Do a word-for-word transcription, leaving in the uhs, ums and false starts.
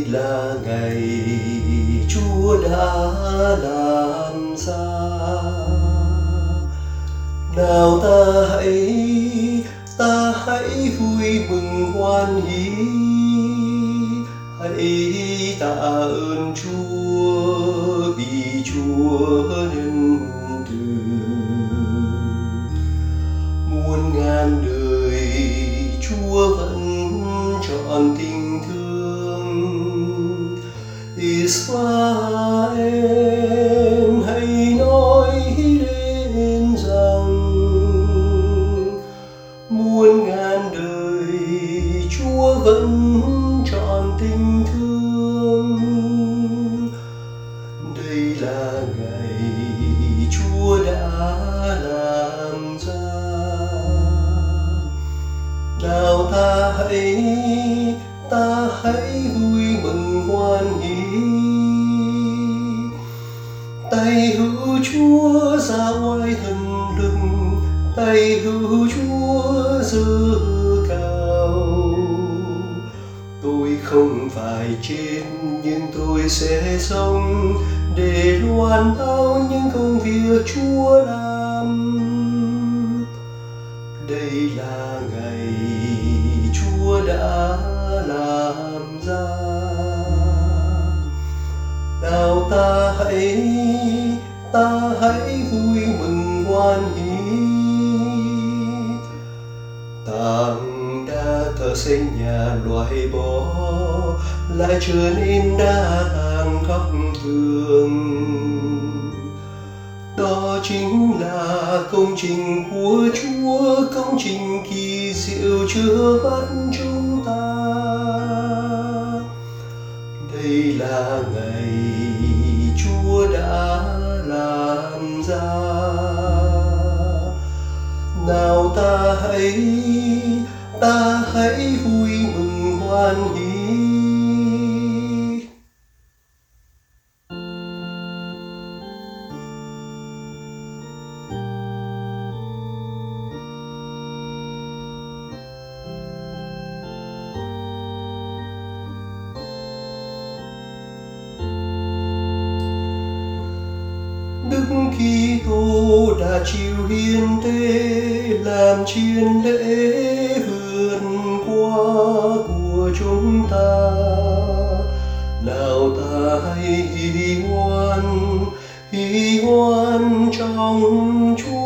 là ngày Chúa đã làm ra. Nào ta hãy, ta hãy vui mừng hoan hỉ, hãy tạ ơn Chúa vì Chúa nhân từ. Muôn ngàn đời Chúa vẫn trọn tình thương. Israel hãy nói lên rằng muôn ngàn đời Chúa vẫn trọn tình thương. Đây là ngày Chúa đã làm ra. Nào ta hãy, ta hãy vui mừng hoan hỉ, tay hữu Chúa ra oai thần lực, tay hữu Chúa giơ cao. Tôi không phải chết nhưng tôi sẽ sống để loan báo những công việc Chúa làm. Đây là ngày Chúa đã làm ra. Nào ta hãy, ta hãy vui mừng hoan hỉ. Tảng đá thờ xây nhà loại bỏ lại trở nên đá tàng khắp phường. Đó chính là công trình của Chúa, công trình kỳ diệu chưa bắt chúng ta. Đây là ngày Chúa đã làm ra. Nào ta hãy, ta hãy vui mừng hoan hỉ. Đức Kitô đã chịu hiến tế làm chiến lễ vượt qua của chúng ta. Nào ta hãy hí hoan, hí hoan trong Chúa.